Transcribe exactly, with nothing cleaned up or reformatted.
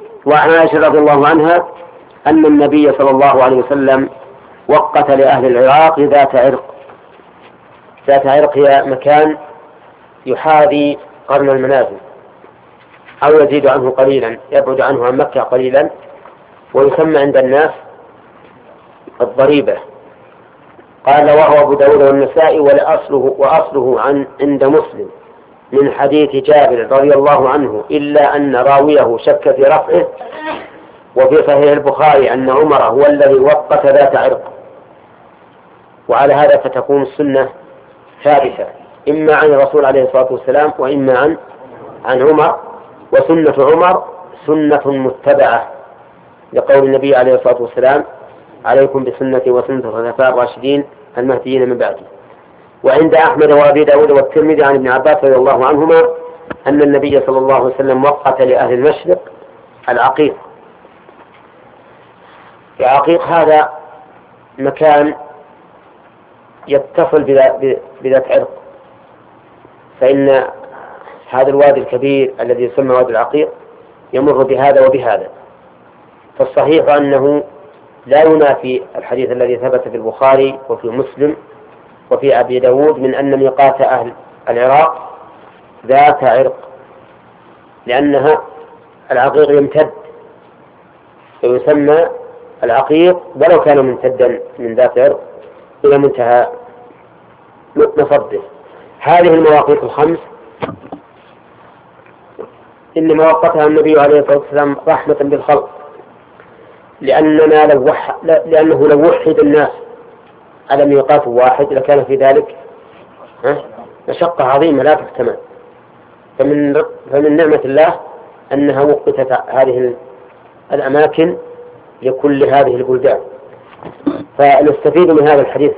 وعن عائشة رضي الله عنها أن النبي صلى الله عليه وسلم وقت لأهل العراق ذات عرق. ذات عرق هي مكان يحاذي قرن المنازل أو يزيد عنه قليلا، يبعد عنه عن مكة قليلا، ويسمى عند الناس الضريبة. قال وهو أبو داود والنسائي ولأصله وأصله عن عند مسلم من حديث جابر رضي الله عنه، إلا أن راويه شك في رفعه. وفي صحيح البخاري أن عمر هو الذي وقت ذات عرق. وعلى هذا فتكون السنة ثابتة إما عن الرسول عليه الصلاة والسلام وإما عن عن عمر. وسنة عمر سنة متبعة لقول النبي عليه الصلاة والسلام عليكم بسنتي وسنة الخلفاء الراشدين المهديين من بعدي. وعند أحمد وأبي داود والترمذي عن ابن عباس رضي الله عنهما أن النبي صلى الله عليه وسلم وقت لأهل المشرق العقيق. العقيق هذا مكان يتصل بذات عرق، فإن هذا الوادي الكبير الذي يسمى وادي العقيق يمر بهذا وبهذا. فالصحيح أنه لا ينافي الحديث الذي ثبت في البخاري وفي مسلم وفي أبي داود من أن ميقات أهل العراق ذات عرق، لأنها العقيق يمتد ويسمى العقيق ولو كان ممتدا من ذات عرق إلى منتهى مصده. هذه المواقيت الخمس إنما وقتها النبي عليه الصلاة والسلام رحمة بالخلق، لأننا لو وح... لأنه لو وحد الناس على ميقات واحد لكان في ذلك مشقة عظيمة لا تحتمل. فمن فمن نعمة الله أنها وقتت هذه الأماكن لكل هذه البلدان. فنستفيد من هذا الحديث